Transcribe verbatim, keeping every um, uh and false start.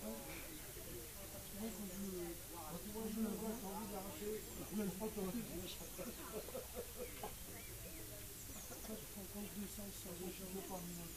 Souvent, quand je, quand je le vois, j'ai envie de l'arracher. Même pas quand je quand, quand je descends, ça, je ne veux pas.